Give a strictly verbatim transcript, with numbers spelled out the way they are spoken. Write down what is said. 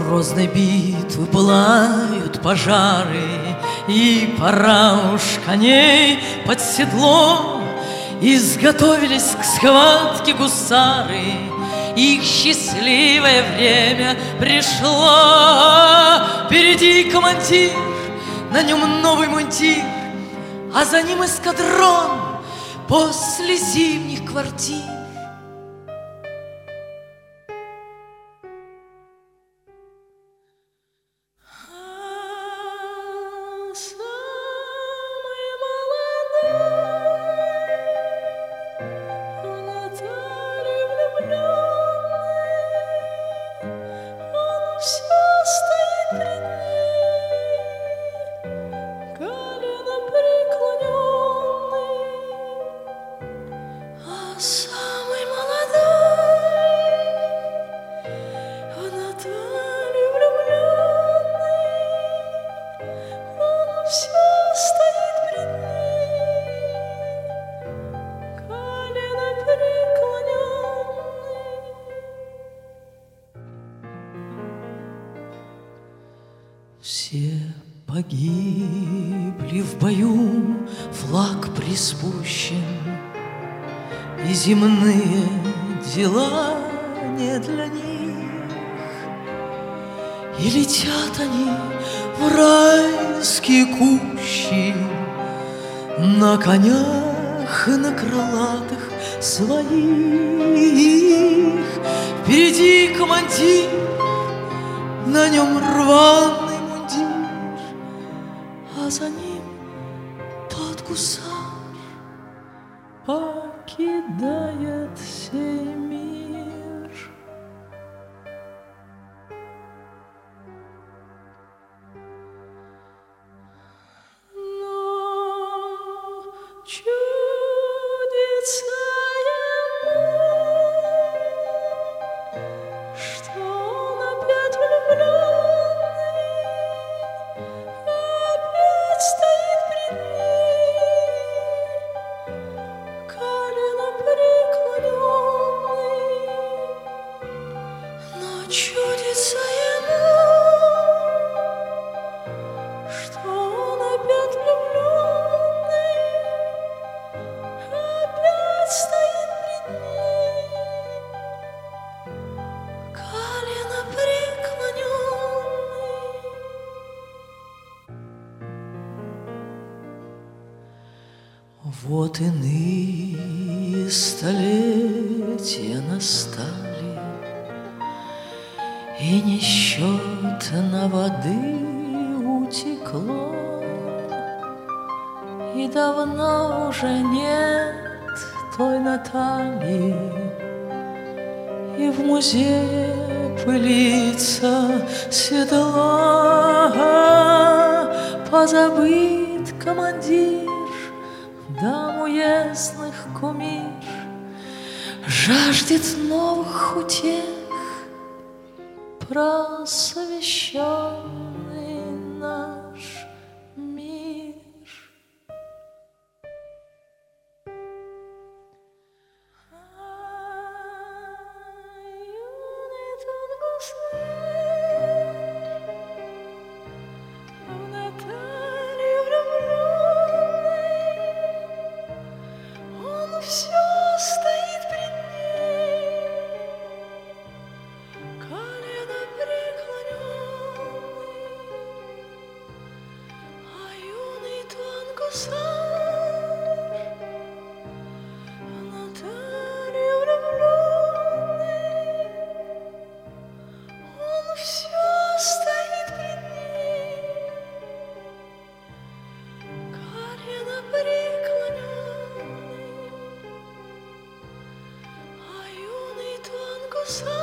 грозной битвы пылают пожары, и пора уж коней под седло. Изготовились к схватке гусары, их счастливое время пришло. Впереди командир, на нем новый мундир, а за ним эскадрон после зимних квартир. Все погибли в бою, флаг приспущен, и земные дела не для них. И летят они в райские кущи на конях и на крылатых своих. Впереди командир, на нем рваный, а за ним тот гусар покидает сей мир. Но чудится ему, что он опять влюблен. Стоит пред ней, колено преклоненный, но чудится ему, что он опять влюбленный, опять стоит пред ней, колено преклоненный. Вот иные столетия настали, и несчетно воды утекло, и давно уже нет той Натальи, и в музее пылится седло. Позабыт командир, дам уездных кумир, жаждет новых утех просвещенный наш мир. Юный тот гусар в Наталью влюбленный, он все стоит пред ней, колено преклоненный, а юный тот гусар в Наталью влюбленный, он все стоит пред ней, колено преклоненный, а юный тот гусар